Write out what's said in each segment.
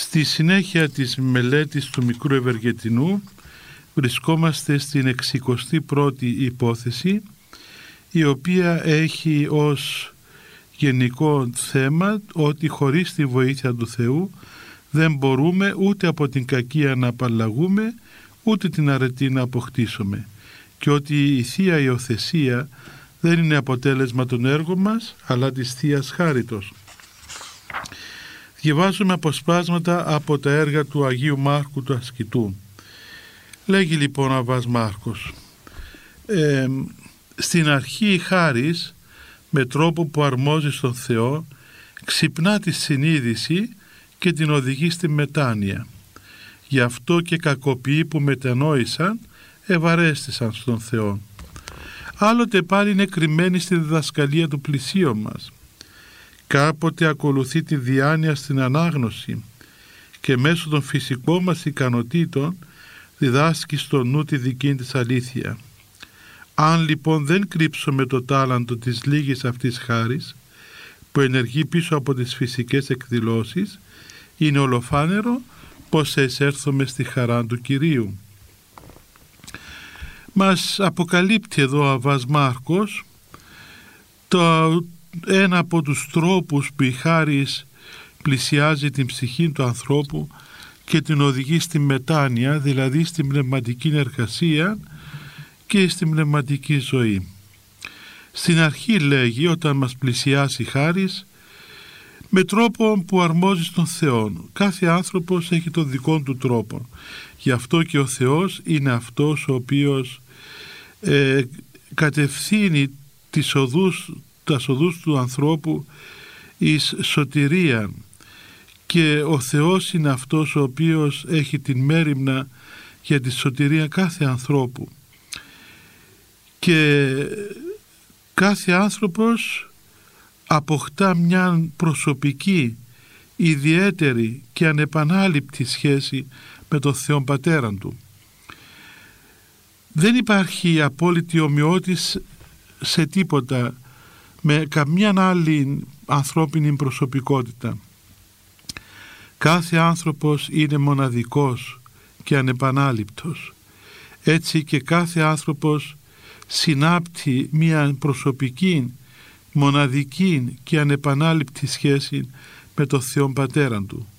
Στη συνέχεια της μελέτης του Μικρού Ευεργετινού βρισκόμαστε στην 61η υπόθεση, η οποία έχει ως γενικό θέμα ότι χωρίς τη βοήθεια του Θεού δεν μπορούμε ούτε από την κακία να απαλλαγούμε, ούτε την αρετή να αποκτήσουμε, και ότι η Θεία Υιοθεσία δεν είναι αποτέλεσμα των έργων μας, αλλά της Θείας Χάριτος. Διαβάζουμε αποσπάσματα από τα έργα του Αγίου Μάρκου του Ασκητού. Λέγει λοιπόν ο Αββάς Μάρκος: στην αρχή η χάρις, με τρόπο που αρμόζει στον Θεό, ξυπνά τη συνείδηση και την οδηγεί στη μετάνοια. Γι' αυτό και κακοποιοί που μετανόησαν ευαρέστησαν στον Θεό. Άλλοτε πάλι είναι κρυμμένοι στη διδασκαλία του πλησίον μας. Κάποτε ακολουθεί τη διάνοια στην ανάγνωση και μέσω των φυσικών μας ικανοτήτων διδάσκει στο νου τη δική της αλήθεια. Αν λοιπόν δεν κρύψουμε το τάλαντο της λίγης αυτής χάρης που ενεργεί πίσω από τις φυσικές εκδηλώσεις, είναι ολοφάνερο πως θα εισέρθουμε στη χαρά του Κυρίου. Μας αποκαλύπτει εδώ ο Αββάς Μάρκος ένα από τους τρόπους που η χάρις πλησιάζει την ψυχή του ανθρώπου και την οδηγεί στη μετάνοια, δηλαδή στην πνευματική εργασία και στην πνευματική ζωή. Στην αρχή λέγει, όταν μας πλησιάσει η χάρις, με τρόπο που αρμόζει στον Θεό. Κάθε άνθρωπος έχει τον δικό του τρόπο. Γι' αυτό και ο Θεός είναι αυτός ο οποίος κατευθύνει τις οδούς του ανθρώπου εις σωτηρία, και ο Θεός είναι αυτός ο οποίος έχει την μέριμνα για τη σωτηρία κάθε ανθρώπου, και κάθε άνθρωπος αποκτά μια προσωπική, ιδιαίτερη και ανεπανάληπτη σχέση με τον Θεό Πατέρα του. Δεν υπάρχει απόλυτη ομοιότης σε τίποτα με καμιά άλλη ανθρώπινη προσωπικότητα. Κάθε άνθρωπος είναι μοναδικός και ανεπανάληπτος. Έτσι και κάθε άνθρωπος συνάπτει μια προσωπική, μοναδική και ανεπανάληπτη σχέση με τον Θεό Πατέρα του.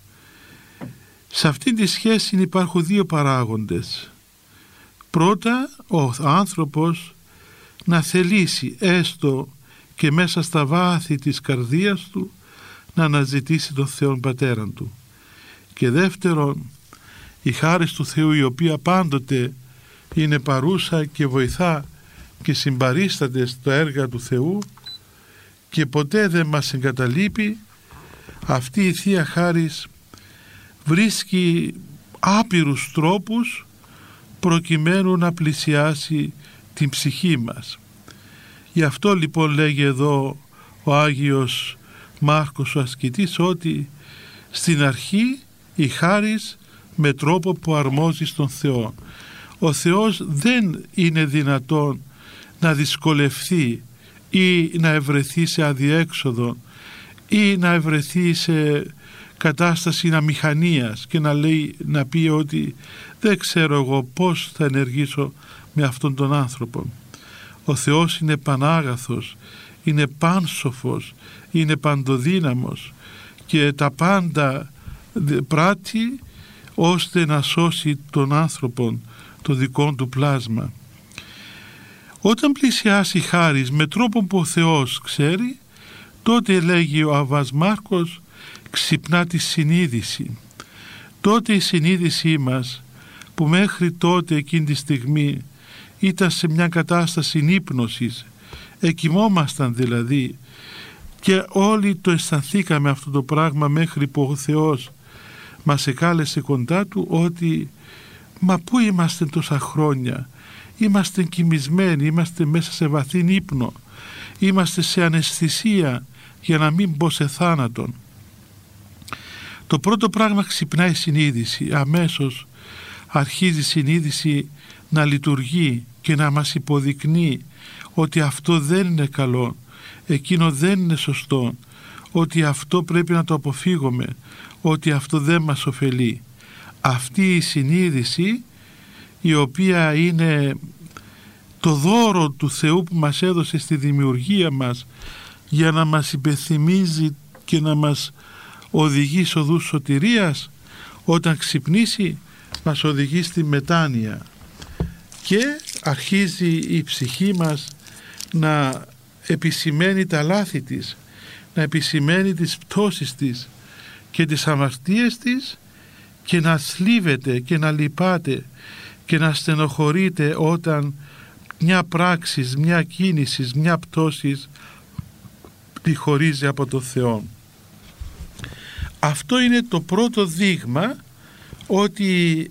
Σε αυτή τη σχέση υπάρχουν δύο παράγοντες. Πρώτα, ο άνθρωπος να θελήσει έστω και μέσα στα βάθη της καρδίας του να αναζητήσει τον Θεό Πατέρα του. Και δεύτερον, η χάρις του Θεού, η οποία πάντοτε είναι παρούσα και βοηθά και συμπαρίσταται στα έργα του Θεού και ποτέ δεν μας εγκαταλείπει, αυτή η Θεία Χάρις βρίσκει άπειρους τρόπους προκειμένου να πλησιάσει την ψυχή μας. Γι' αυτό λοιπόν λέγει εδώ ο Άγιος Μάρκος ο ασκητής ότι στην αρχή η χάρις με τρόπο που αρμόζει στον Θεό. Ο Θεός δεν είναι δυνατόν να δυσκολευθεί ή να ευρεθεί σε αδιέξοδο ή να ευρεθεί σε κατάσταση αμηχανίας και να πει ότι δεν ξέρω εγώ πώς θα ενεργήσω με αυτόν τον άνθρωπο. Ο Θεός είναι πανάγαθος, είναι πάνσοφος, είναι παντοδύναμος και τα πάντα πράττει ώστε να σώσει τον άνθρωπο το δικό του πλάσμα. Όταν πλησιάσει η χάρις με τρόπο που ο Θεός ξέρει, τότε λέγει ο Αββάς Μάρκος, ξυπνά τη συνείδηση. Τότε η συνείδησή μας, που μέχρι τότε εκείνη τη στιγμή ήταν σε μια κατάσταση ύπνωσης, εκοιμόμασταν δηλαδή, και όλοι το αισθανθήκαμε αυτό το πράγμα μέχρι που ο Θεός μας εκάλεσε κοντά του, ότι μα πού είμαστε τόσα χρόνια, είμαστε κοιμισμένοι, είμαστε μέσα σε βαθύ ύπνο, είμαστε σε αναισθησία για να μην πω σε θάνατον. Το πρώτο πράγμα, ξυπνάει η συνείδηση. Αμέσως αρχίζει η συνείδηση να λειτουργεί και να μας υποδεικνύει ότι αυτό δεν είναι καλό, εκείνο δεν είναι σωστό, ότι αυτό πρέπει να το αποφύγουμε, ότι αυτό δεν μας ωφελεί. Αυτή η συνείδηση, η οποία είναι το δώρο του Θεού που μας έδωσε στη δημιουργία μας για να μας υπενθυμίζει και να μας οδηγεί σε οδούς σωτηρίας, όταν ξυπνήσει μας οδηγεί στη μετάνοια και αρχίζει η ψυχή μας να επισημαίνει τα λάθη της, να επισημαίνει τις πτώσεις της και τις αμαρτίες της και να θλίβεται και να λυπάται και να στενοχωρείται όταν μια πράξη, μια κίνηση, μια πτώση τη χωρίζει από το Θεό. Αυτό είναι το πρώτο δείγμα ότι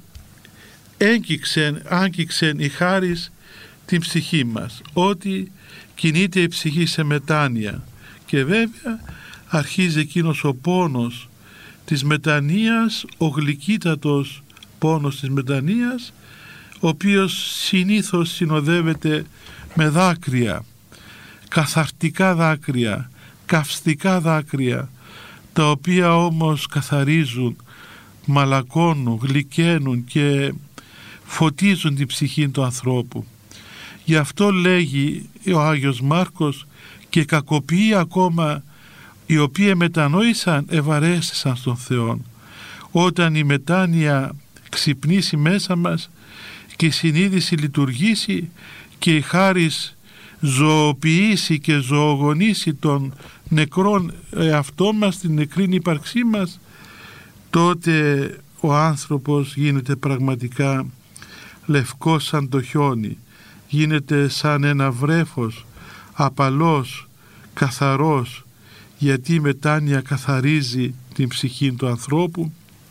άγγιξεν η χάρις την ψυχή μας, ότι κινείται η ψυχή σε μετάνοια, και βέβαια αρχίζει εκείνος ο πόνος της μετανοίας, ο γλυκύτατος πόνος της μετανοίας, ο οποίος συνήθως συνοδεύεται με δάκρυα, καθαρτικά δάκρυα, καυστικά δάκρυα, τα οποία όμως καθαρίζουν, μαλακώνουν, γλυκαίνουν και φωτίζουν την ψυχή του ανθρώπου. Γι' αυτό λέγει ο Άγιος Μάρκος, και κακοποιοί ακόμα οι οποίοι μετανόησαν ευαρέστησαν στον Θεό. Όταν η μετάνοια ξυπνήσει μέσα μας και η συνείδηση λειτουργήσει και η χάρις ζωοποιήσει και ζωογονήσει τον νεκρόν εαυτό μας, την νεκρή ύπαρξή μας, τότε ο άνθρωπος γίνεται πραγματικά λευκός σαν το χιόνι, γίνεται σαν ένα βρέφος, απαλός, καθαρός, γιατί η μετάνοια καθαρίζει την ψυχή του ανθρώπου,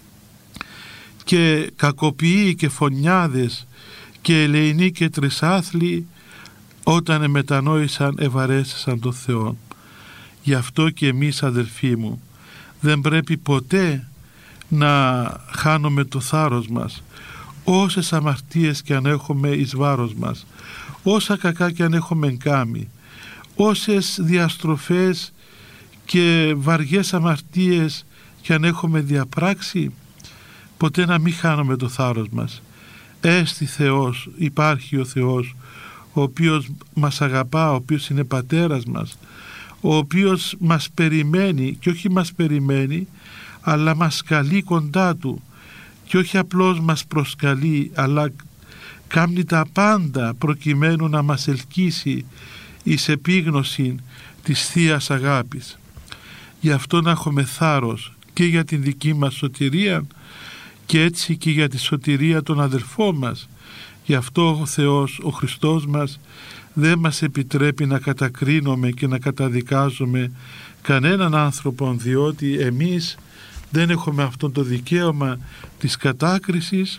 και κακοποιοί και φωνιάδες και ελεηνοί και τρισάθλοι όταν μετανόησαν ευαρέστησαν τον Θεό. Γι' αυτό και εμείς, αδελφοί μου, δεν πρέπει ποτέ να χάνουμε το θάρρος μας, όσες αμαρτίες και αν έχουμε εις βάρος μας, όσα κακά και αν έχουμε κάνει, όσες διαστροφές και βαριές αμαρτίες και αν έχουμε διαπράξει, ποτέ να μην χάνουμε το θάρρος μας. Έστι Θεός, υπάρχει ο Θεός, ο οποίος μας αγαπά, ο οποίος είναι πατέρας μας, ο οποίος μας περιμένει, και όχι μας περιμένει, αλλά μας καλεί κοντά Του, και όχι απλώς μας προσκαλεί, αλλά κάνει τα πάντα προκειμένου να μας ελκύσει εις επίγνωση της Θείας Αγάπης. Γι' αυτό να έχουμε θάρρος και για την δική μας σωτηρία και έτσι και για τη σωτηρία των αδελφών μας. Γι' αυτό ο Θεός, ο Χριστός μας, δεν μας επιτρέπει να κατακρίνουμε και να καταδικάζουμε κανέναν άνθρωπο, διότι εμείς δεν έχουμε αυτό το δικαίωμα της κατάκρισης,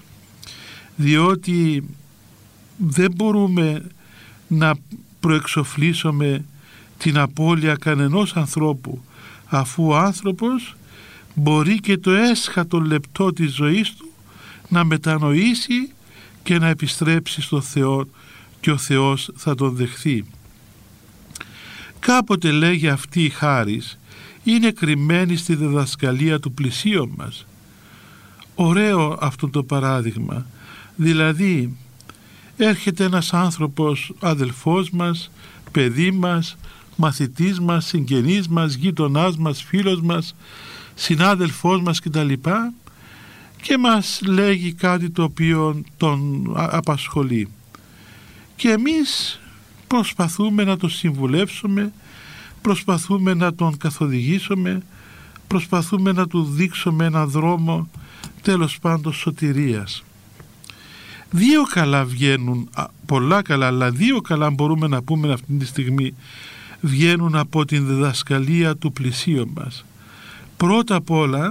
διότι δεν μπορούμε να προεξοφλήσουμε την απώλεια κανενός ανθρώπου, αφού ο άνθρωπος μπορεί και το έσχατο λεπτό της ζωής του να μετανοήσει και να επιστρέψει στο Θεό, και ο Θεός θα τον δεχθεί. Κάποτε, λέγει, αυτή η χάρις είναι κρυμμένη στη διδασκαλία του πλησίον μας. Ωραίο αυτό το παράδειγμα. Δηλαδή έρχεται ένας άνθρωπος, αδελφός μας, παιδί μας, μαθητής μας, συγγενής μας, γείτονάς μας, φίλος μας, συνάδελφός μας κτλ. Και μας λέγει κάτι το οποίο τον απασχολεί. Και εμείς προσπαθούμε να τον συμβουλεύσουμε, προσπαθούμε να τον καθοδηγήσουμε, προσπαθούμε να του δείξουμε έναν δρόμο, τέλος πάντων, σωτηρίας. Δύο καλά βγαίνουν, πολλά καλά, αλλά δύο καλά μπορούμε να πούμε αυτή τη στιγμή βγαίνουν από την διδασκαλία του πλησίον μας. Πρώτα απ' όλα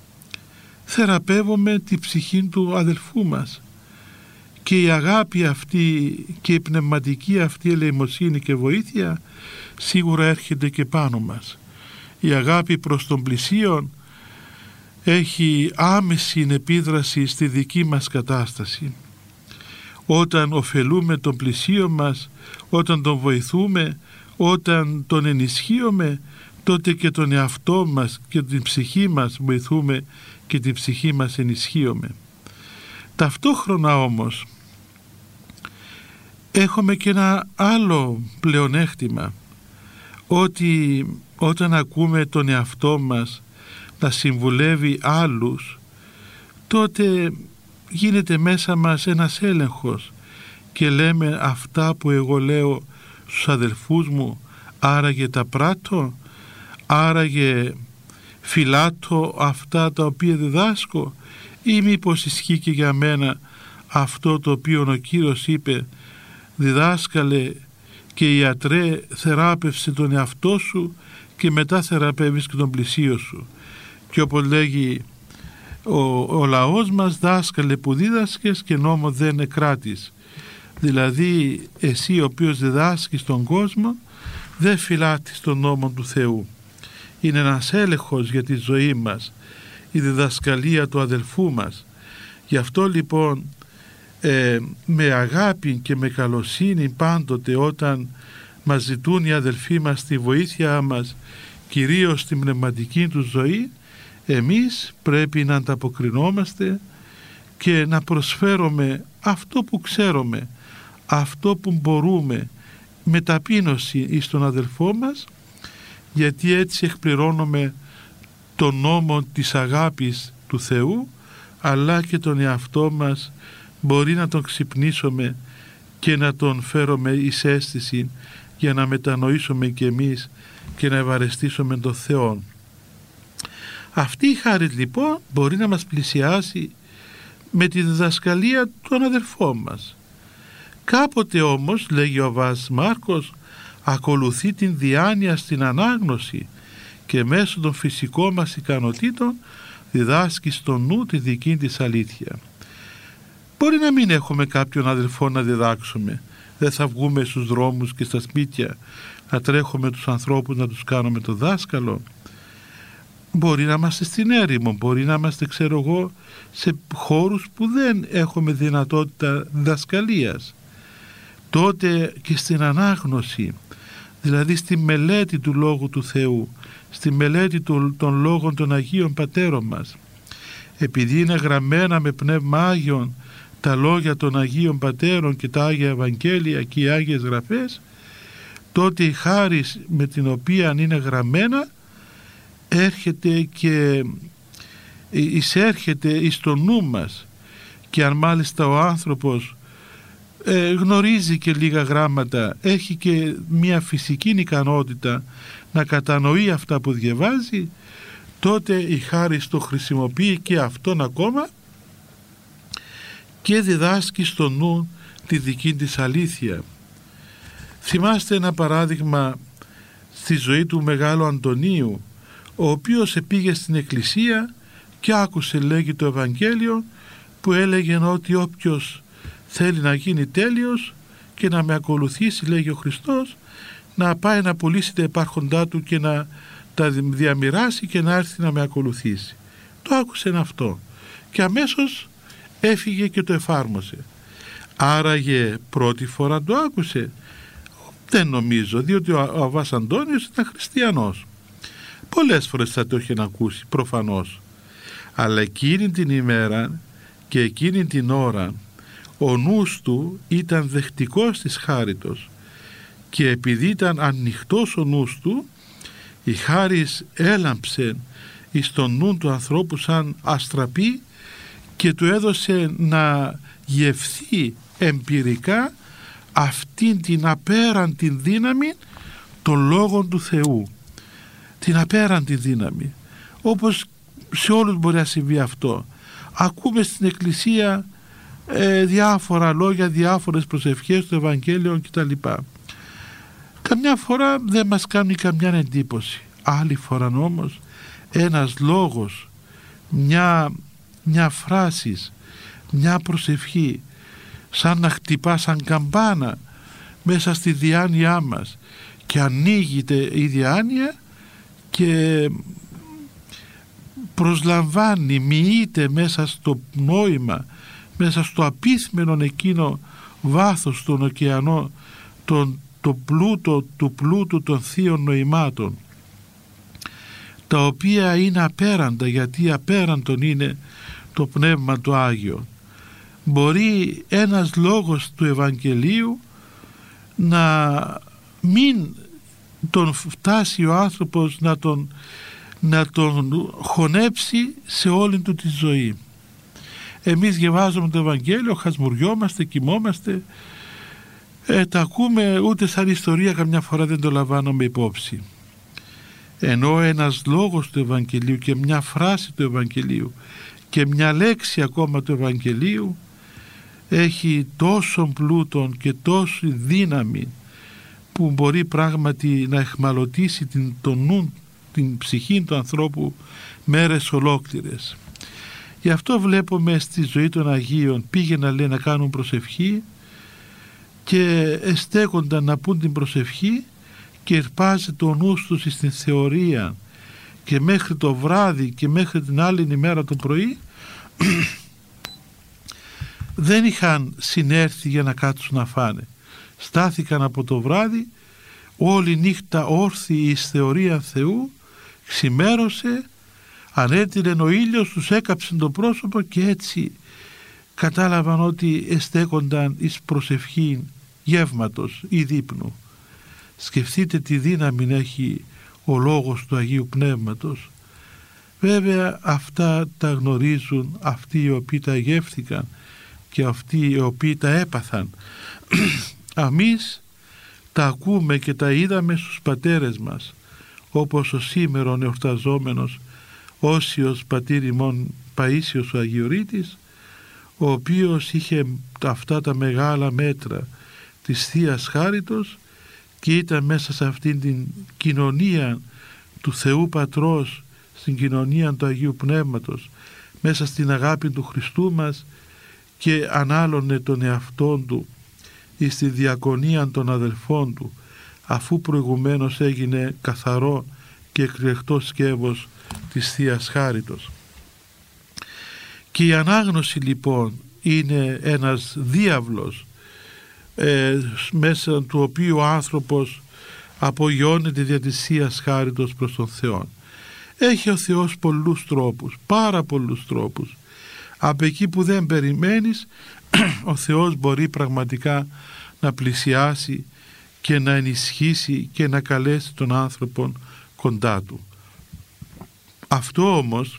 θεραπεύουμε τη ψυχή του αδελφού μας, και η αγάπη αυτή και η πνευματική αυτή ελεημοσύνη και βοήθεια σίγουρα έρχεται και πάνω μας. Η αγάπη προς τον πλησίον έχει άμεση επίδραση στη δική μας κατάσταση. Όταν ωφελούμε τον πλησίον μας, όταν τον βοηθούμε, όταν τον ενισχύουμε, τότε και τον εαυτό μας και την ψυχή μας βοηθούμε και την ψυχή μας ενισχύουμε. Ταυτόχρονα όμως έχουμε και ένα άλλο πλεονέκτημα, ότι όταν ακούμε τον εαυτό μας να συμβουλεύει άλλους, τότε γίνεται μέσα μας ένας έλεγχος και λέμε αυτά που εγώ λέω στους αδελφούς μου, άραγε τα πράττω, άραγε φυλάτω αυτά τα οποία διδάσκω, ή μήπως ισχύει και για μένα αυτό το οποίο ο Κύριος είπε, διδάσκαλε και ιατρέ, θεράπευσε τον εαυτό σου και μετά θεραπεύεις και τον πλησίο σου. Και όπως λέγει ο λαός μας, δάσκαλε που δίδασκες και νόμο δεν εκράτης. Δηλαδή εσύ ο οποίος διδάσκεις τον κόσμο δεν φυλάτεις τον νόμο του Θεού. Είναι ένας έλεγχος για τη ζωή μας, η διδασκαλία του αδελφού μας. Γι' αυτό λοιπόν με αγάπη και με καλοσύνη πάντοτε όταν μας ζητούν οι αδελφοί μας τη βοήθεια μας, κυρίως στην πνευματική του ζωή, εμείς πρέπει να ανταποκρινόμαστε και να προσφέρουμε αυτό που ξέρουμε, αυτό που μπορούμε, με ταπείνωση εις τον αδελφό μας, γιατί έτσι εκπληρώνουμε τον νόμο της αγάπης του Θεού, αλλά και τον εαυτό μας μπορεί να τον ξυπνήσουμε και να τον φέρουμε εις αίσθηση για να μετανοήσουμε και εμείς και να ευαρεστήσουμε τον Θεό. Αυτή η χάρη λοιπόν μπορεί να μας πλησιάσει με τη διδασκαλία των αδελφών μας. Κάποτε όμως, λέγει ο Βάς Μάρκος, ακολουθεί την διάνοια στην ανάγνωση και μέσω των φυσικών μας ικανοτήτων διδάσκει στο νου τη δική της αλήθεια. Μπορεί να μην έχουμε κάποιον αδελφό να διδάξουμε, δεν θα βγούμε στους δρόμους και στα σπίτια να τρέχουμε τους ανθρώπους να τους κάνουμε το δάσκαλο. Μπορεί να είμαστε στην έρημο, μπορεί να είμαστε σε χώρους που δεν έχουμε δυνατότητα διδασκαλίας. Τότε και στην ανάγνωση, δηλαδή στη μελέτη του Λόγου του Θεού, στη μελέτη των Λόγων των Αγίων Πατέρων μας, επειδή είναι γραμμένα με Πνεύμα Άγιον τα λόγια των Αγίων Πατέρων και τα Άγια Ευαγγέλια και οι Άγιες Γραφές, τότε η χάρη με την οποία είναι γραμμένα έρχεται και εισέρχεται εις το νου μας, και αν μάλιστα ο άνθρωπος γνωρίζει και λίγα γράμματα, έχει και μια φυσική ικανότητα να κατανοεί αυτά που διαβάζει, τότε η χάρις το χρησιμοποιεί και αυτόν ακόμα και διδάσκει στο νου τη δική της αλήθεια. Θυμάστε ένα παράδειγμα στη ζωή του Μεγάλου Αντωνίου, ο οποίος πήγε στην εκκλησία και άκουσε, λέγει, το Ευαγγέλιο που έλεγε ότι όποιος θέλει να γίνει τέλειος και να με ακολουθήσει, λέγει ο Χριστός, να πάει να πουλήσει τα υπάρχοντά του και να τα διαμοιράσει και να έρθει να με ακολουθήσει. Το άκουσε αυτό και αμέσως έφυγε και το εφάρμοσε. Άραγε πρώτη φορά το άκουσε? Δεν νομίζω, διότι ο Αββάς Αντώνιος ήταν χριστιανός. Πολλές φορές θα το είχε ακούσει προφανώς, αλλά εκείνη την ημέρα και εκείνη την ώρα ο νους του ήταν δεκτικός της χάριτος, και επειδή ήταν ανοιχτός ο νους του, η χάρις έλαμψε εις τον νου του ανθρώπου σαν αστραπή και του έδωσε να γευθεί εμπειρικά αυτήν την απέραντη δύναμη των λόγων του Θεού. Την απέραντη δύναμη. Όπως σε όλους μπορεί να συμβεί αυτό. Ακούμε στην εκκλησία διάφορα λόγια, διάφορες προσευχές του Ευαγγέλιο κτλ. Καμιά φορά δεν μας κάνει καμιά εντύπωση. Άλλη φορά όμως ένας λόγος, μια φράση, μια προσευχή, σαν να χτυπά σαν καμπάνα μέσα στη διάνοιά μας, και ανοίγεται η διάνοια και προσλαμβάνει, μοιείται μέσα στο νόημα, μέσα στο απίθμενον εκείνο βάθος των ωκεανών, το πλούτο του πλούτου των θείων νοημάτων. τα οποία είναι απέραντα, γιατί απέραντον είναι το Πνεύμα το Άγιο. Μπορεί ένας λόγος του Ευαγγελίου να μην τον φτάσει ο άνθρωπος να τον χωνέψει σε όλη του τη ζωή. Εμείς διαβάζουμε το Ευαγγέλιο, χασμουριόμαστε, κοιμόμαστε, τα ακούμε, ούτε σαν ιστορία καμιά φορά δεν το λαμβάνουμε υπόψη. Ενώ ένας λόγος του Ευαγγελίου και μια φράση του Ευαγγελίου και μια λέξη ακόμα του Ευαγγελίου έχει τόσο πλούτον και τόσο δύναμη που μπορεί πράγματι να εχμαλωτήσει τον νου, την ψυχή του ανθρώπου μέρες ολόκληρες. Γι' αυτό βλέπουμε στη ζωή των Αγίων πήγαιναν, λέει, να κάνουν προσευχή και εστέκονταν να πούν την προσευχή και ερπάζεται ο νους τους στην θεωρία και μέχρι το βράδυ και μέχρι την άλλη ημέρα το πρωί δεν είχαν συνέρθει για να κάτσουν να φάνε. Στάθηκαν από το βράδυ όλη νύχτα όρθιοι εις θεωρία Θεού, ξημέρωσε, ανέτειλε ο ήλιος, τους έκαψε το πρόσωπο και έτσι κατάλαβαν ότι εστέκονταν εις προσευχή γεύματος ή δείπνου. Σκεφτείτε τι δύναμη έχει ο λόγος του Αγίου Πνεύματος. Βέβαια αυτά τα γνωρίζουν αυτοί οι οποίοι τα γεύθηκαν και αυτοί οι οποίοι τα έπαθαν. Εμείς τα ακούμε και τα είδαμε στους πατέρες μας, όπως ο σήμερον εορταζόμενος Όσιος πατήρ ημών Παΐσιος ο Αγιορείτης, ο οποίος είχε αυτά τα μεγάλα μέτρα της Θείας Χάριτος και ήταν μέσα σε αυτήν την κοινωνία του Θεού Πατρός, στην κοινωνία του Αγίου Πνεύματος, μέσα στην αγάπη του Χριστού μας, και ανάλωνε τον εαυτόν του εις τη διακονία των αδελφών του, αφού προηγουμένως έγινε καθαρό και εκλεκτό σκεύος της Θείας Χάριτος. Και η ανάγνωση λοιπόν είναι ένας διάβλος μέσα του οποίου ο άνθρωπος απογειώνεται δια της Θείας Χάριτος προς τον Θεό. Έχει ο Θεός πολλούς τρόπους, πάρα πολλούς τρόπους. Από εκεί που δεν περιμένεις ο Θεός μπορεί πραγματικά να πλησιάσει και να ενισχύσει και να καλέσει τον άνθρωπο κοντά του. Αυτό όμως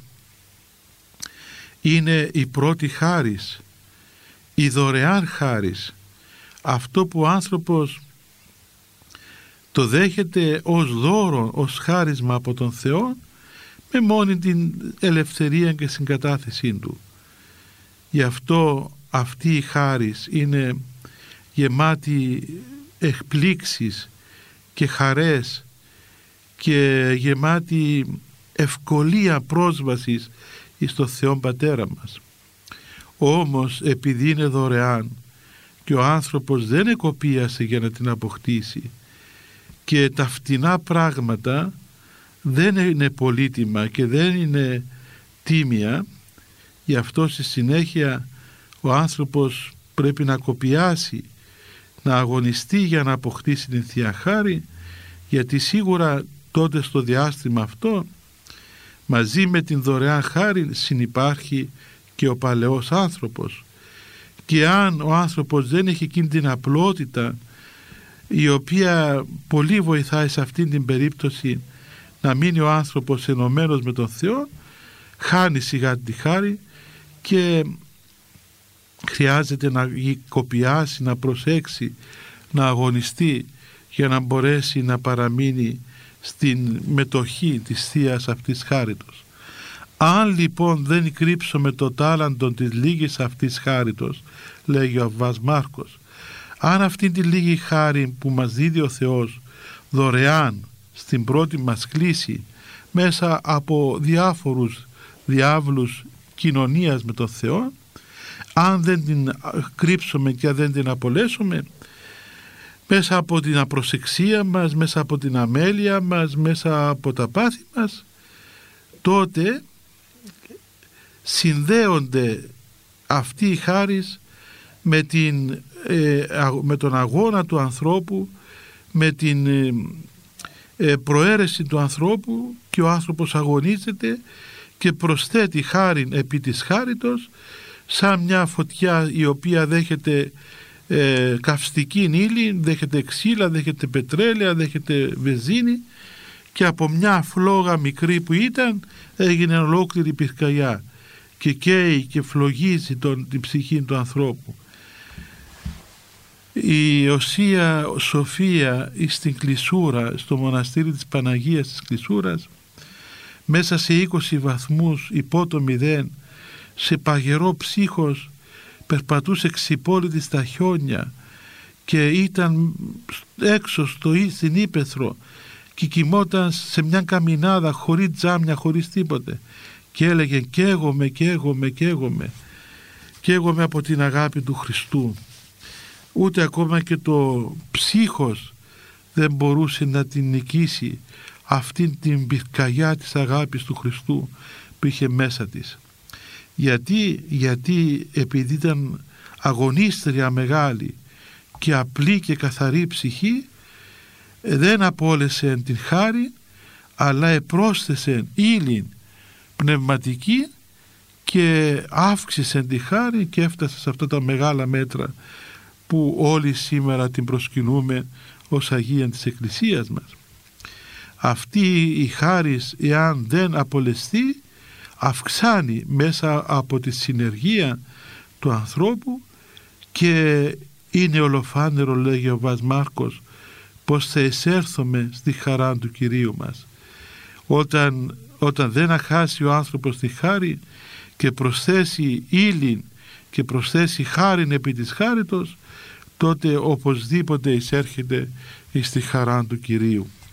είναι η πρώτη χάρις, η δωρεάν χάρις, αυτό που ο άνθρωπος το δέχεται ως δώρο, ως χάρισμα από τον Θεό, με μόνη την ελευθερία και συγκατάθεσή του. Γι' αυτό αυτή η χάρις είναι γεμάτη εκπλήξεις και χαρές και γεμάτη ευκολία πρόσβασης στο Θεό Πατέρα μας. Όμως επειδή είναι δωρεάν και ο άνθρωπος δεν εκοπίασε για να την αποκτήσει και τα φτηνά πράγματα δεν είναι πολύτιμα και δεν είναι τίμια, γι' αυτό στη συνέχεια ο άνθρωπος πρέπει να κοπιάσει, να αγωνιστεί για να αποκτήσει την Θεία Χάρη, γιατί σίγουρα τότε στο διάστημα αυτό μαζί με την δωρεάν χάρη συνυπάρχει και ο παλαιός άνθρωπος. Και αν ο άνθρωπος δεν έχει εκείνη την απλότητα η οποία πολύ βοηθάει σε αυτήν την περίπτωση να μείνει ο άνθρωπος ενωμένος με τον Θεό, χάνει σιγά τη χάρη και χρειάζεται να κοπιάσει, να προσέξει, να αγωνιστεί για να μπορέσει να παραμείνει στην μετοχή της Θείας αυτής χάριτος. Αν λοιπόν δεν κρύψουμε το τάλαντο της λίγης αυτής χάριτος, λέγει ο Αββάς Μάρκος, αν αυτή τη λίγη χάρη που μας δίδει ο Θεός δωρεάν στην πρώτη μας κλίση μέσα από διάφορους διάβλους κοινωνίας με τον Θεό, αν δεν την κρύψουμε και αν δεν την απολέσουμε, μέσα από την απροσεξία μας, μέσα από την αμέλεια μας, μέσα από τα πάθη μας, τότε συνδέονται αυτοί οι χάρις με τον αγώνα του ανθρώπου, με την προαίρεση του ανθρώπου και ο άνθρωπος αγωνίζεται και προσθέτει χάριν επί της χάριτος, σαν μια φωτιά η οποία δέχεται καυστική ύλη, δέχεται ξύλα, δέχεται πετρέλαια, δέχεται βενζίνη, και από μια φλόγα μικρή που ήταν έγινε ολόκληρη πυρκαγιά και καίει και φλογίζει την ψυχή του ανθρώπου. Η Οσία Σοφία στην Κλεισούρα, στο μοναστήρι της Παναγίας της Κλεισούρας, μέσα σε 20 βαθμούς υπό το 0, σε παγερό ψύχος, περπατούσε ξυπόλυτη στα χιόνια και ήταν έξω στην ύπαιθρο και κοιμόταν σε μια καμινάδα χωρίς τζάμια, χωρίς τίποτε, και έλεγε καίγομαι από την αγάπη του Χριστού. Ούτε ακόμα και το ψύχος δεν μπορούσε να την νικήσει αυτήν την πυρκαγιά της αγάπης του Χριστού που είχε μέσα της. Γιατί επειδή ήταν αγωνίστρια μεγάλη και απλή και καθαρή ψυχή, δεν απόλυσε την χάρη, αλλά επρόσθεσε ύλη πνευματική και αύξησε τη χάρη και έφτασε σε αυτά τα μεγάλα μέτρα που όλοι σήμερα την προσκυνούμε ως Αγία της Εκκλησίας μας. Αυτή η χάρις, εάν δεν απολεστεί, αυξάνει μέσα από τη συνεργία του ανθρώπου και είναι ολοφάνερο, λέγει ο Βας Μάρκος, πως θα εισέρθουμε στη χαρά του Κυρίου μας. Όταν δεν αχάσει ο άνθρωπος τη χάρη και προσθέσει ύλη και προσθέσει χάριν επί της χάριτος, τότε οπωσδήποτε εισέρχεται στη χαρά του Κυρίου.